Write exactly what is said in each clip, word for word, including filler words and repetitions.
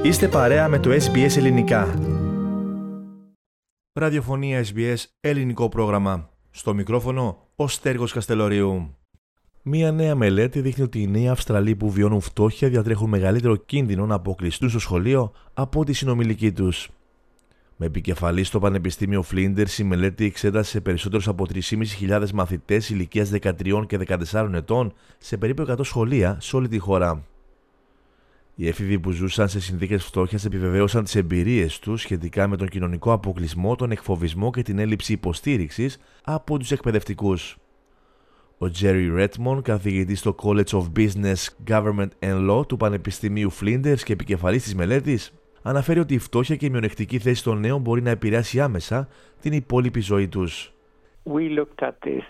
Είστε παρέα με το ες μπι ες Ελληνικά. Ραδιοφωνία ες μπι ες, ελληνικό πρόγραμμα. Στο μικρόφωνο, ο Στέργος Καστελωρίου. Μία νέα μελέτη δείχνει ότι οι νέοι Αυστραλοί που βιώνουν φτώχεια διατρέχουν μεγαλύτερο κίνδυνο να αποκλειστούν στο σχολείο από τη συνομιλική τους. Με επικεφαλή στο Πανεπιστήμιο Flinders, η μελέτη εξέτασε περισσότερους από τρεις χιλιάδες πεντακόσιους μαθητές ηλικίας δεκατρία και δεκατεσσάρων ετών σε περίπου εκατό σχολεία σε όλη τη χώρα. Οι έφηβοι που ζούσαν σε συνθήκες φτώχειας επιβεβαίωσαν τις εμπειρίες τους σχετικά με τον κοινωνικό αποκλεισμό, τον εκφοβισμό και την έλλειψη υποστήριξης από τους εκπαιδευτικούς. Ο Jerry Redmond, καθηγητής στο College of Business, Government and Law του Πανεπιστημίου Flinders και επικεφαλής της μελέτης, αναφέρει ότι η φτώχεια και η μειονεκτική θέση των νέων μπορεί να επηρεάσει άμεσα την υπόλοιπη ζωή τους. We looked at this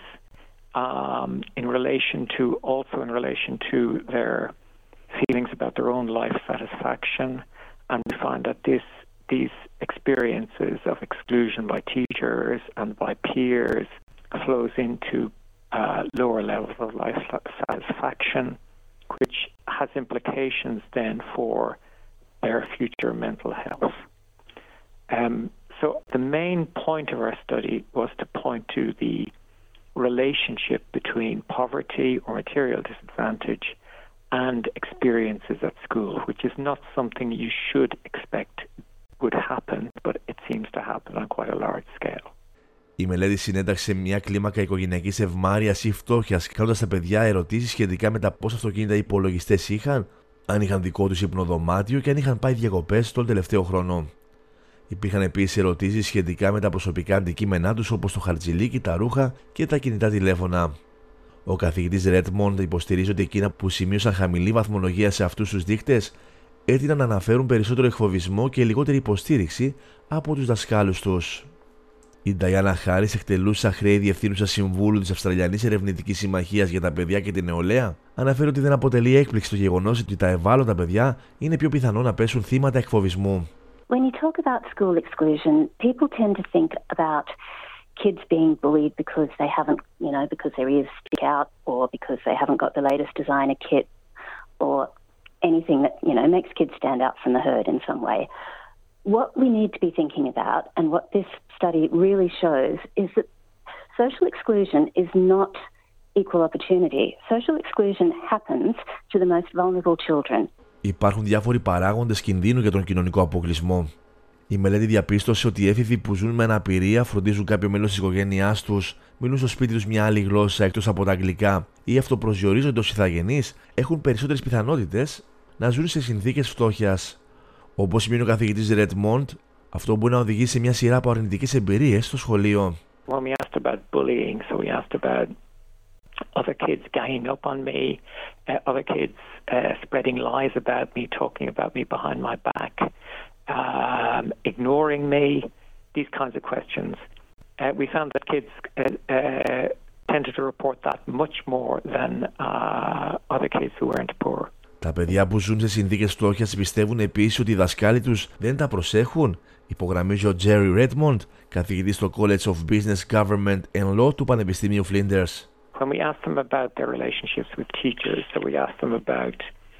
um, in relation to also in relation to their feelings about their own life satisfaction, and we find that this these experiences of exclusion by teachers and by peers flows into uh, lower levels of life satisfaction, which has implications then for their future mental health. Um, so the main point of our study was to point to the relationship between poverty or material disadvantage and experiences at school, which is not something you should expect would happen, but it seems to happen on quite a large scale. Η μελέτη συνέταξε μια κλίμακα οικογενειακής ευμάρειας ή φτώχειας, κάνοντας στα παιδιά ερωτήσεις σχετικά με τα πόσα αυτοκίνητα ή υπολογιστές είχαν, αν είχαν δικό τους υπνοδωμάτιο και αν είχαν πάει διακοπές τον τελευταίο χρόνο. Υπήρχαν επίσης ερωτήσεις σχετικά με τα προσωπικά αντικείμενά τους, όπως το χαρτζηλίκι, τα ρούχα και τα κινητά τηλέφωνα. Ο καθηγητής Redmond υποστηρίζει ότι εκείνα που σημείωσαν χαμηλή βαθμολογία σε αυτούς τους δείκτες έτειναν να αναφέρουν περισσότερο εκφοβισμό και λιγότερη υποστήριξη από τους δασκάλους τους. Η Νταϊάννα Χάρις, εκτελούσα χρέη διευθύνουσα συμβούλου της Αυστραλιανής Ερευνητικής Συμμαχίας για τα Παιδιά και την Νεολαία, αναφέρει ότι δεν αποτελεί έκπληξη το γεγονός ότι τα ευάλωτα παιδιά είναι πιο πιθανό να πέσουν θύματα εκφοβισμού. When you talk about school exclusion, people tend to think about kids being bullied because they haven't, you know, because their ears stick out or because they haven't got the latest designer kit or anything that, you know, makes kids stand out from the herd in some way. What we need to be thinking about, and what this study really shows, is that social exclusion is not equal opportunity. Social exclusion happens to the most vulnerable children. Υπάρχουν διάφοροι παράγοντες κινδύνου για τον κοινωνικό αποκλεισμό. Η μελέτη διαπίστωσε ότι οι έφηβοι που ζουν με αναπηρία, φροντίζουν κάποιο μέλος της οικογένειάς τους, μιλούν στο σπίτι τους μια άλλη γλώσσα εκτός από τα αγγλικά ή αυτοπροσδιορίζονται ως ηθαγενείς, έχουν περισσότερες πιθανότητες να ζουν σε συνθήκες φτώχειας. Όπως σημαίνει ο καθηγητής Redmond, αυτό μπορεί να οδηγήσει σε μια σειρά από αρνητικές εμπειρίες στο σχολείο. When we asked about bullying, so we asked about other kids ganging up on me, uh, other kids uh, spreading lies about me, talking about me behind my back, um, ignoring me, these kinds of questions. Uh, we found that kids uh, uh, tended to report that much more than uh, other kids who weren't poor. Τα παιδιά που ζουν σε συνθήκες φτώχειας πιστεύουν επίσης ότι οι δασκάλοι τους δεν τα προσέχουν, υπογραμμίζει ο Jerry Redmond, καθηγητής στο College of Business, Government and Law του Πανεπιστημίου Flinders. When we asked them about their relationships with teachers, so we asked them about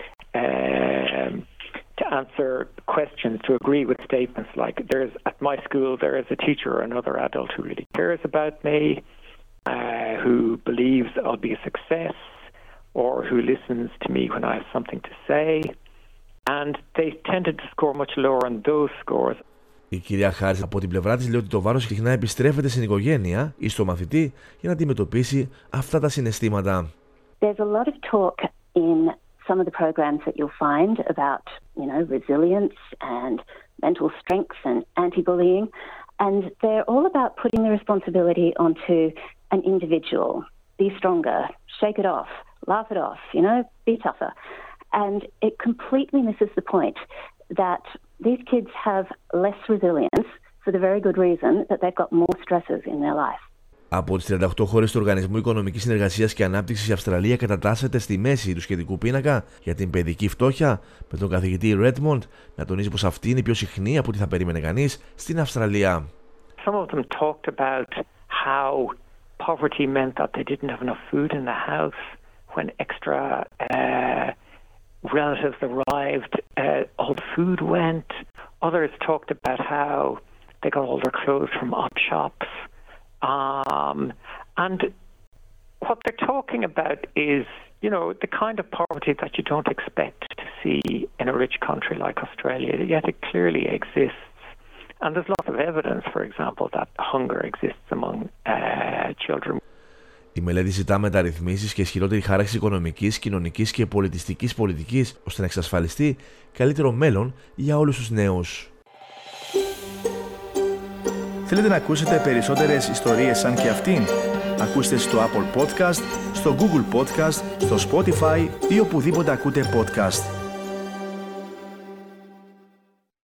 um, to answer questions, to agree with statements like, "There's at my school there is a teacher or another adult who really cares about me, uh, who believes I'll be a success, or who listens to me when I have something to say," and they tended to score much lower on those scores. Η κυρία Χάρις από την πλευρά της λέει ότι το βάρος συχνά επιστρέφεται στην οικογένεια ή στο μαθητή για να αντιμετωπίσει αυτά τα συναισθήματα. There's a lot of talk in some of the programs that you'll find about, you know, resilience and mental strength and anti-bullying, and they're all about putting the responsibility onto an individual. Be stronger, shake it off, laugh it off, you know, be tougher. And it completely misses the point that these kids have less resilience for the very good reason that they've got more stresses in their life. Από τις τριάντα οκτώ χώρες του Οργανισμού Οικονομικής Συνεργασίας και Ανάπτυξης, η Αυστραλία κατατάσσεται στη μέση του σχετικού πίνακα για την παιδική φτώχεια, με τον καθηγητή Redmond να τονίζει πως αυτή είναι πιο συχνή από ό,τι θα περίμενε κανείς στην Αυστραλία. Some of them talked about how poverty meant that they didn't have enough food in the house when extra uh, relatives arrived, uh, all the food went. Others talked about how they got all their clothes from op shops. Um, and what they're talking about is, you know, the kind of poverty that you don't expect to see in a rich country like Australia, yet it clearly exists. And there's lots of evidence, for example, that hunger exists among uh, children. Η μελέτη ζητά μεταρρυθμίσεις και ισχυρότερη χάραξη οικονομικής, κοινωνικής και πολιτιστικής πολιτικής, ώστε να εξασφαλιστεί καλύτερο μέλλον για όλους τους νέους. Θέλετε να ακούσετε περισσότερες ιστορίες σαν και αυτήν? Ακούστε στο Apple Podcast, στο Google Podcast, στο Spotify ή οπουδήποτε ακούτε podcast.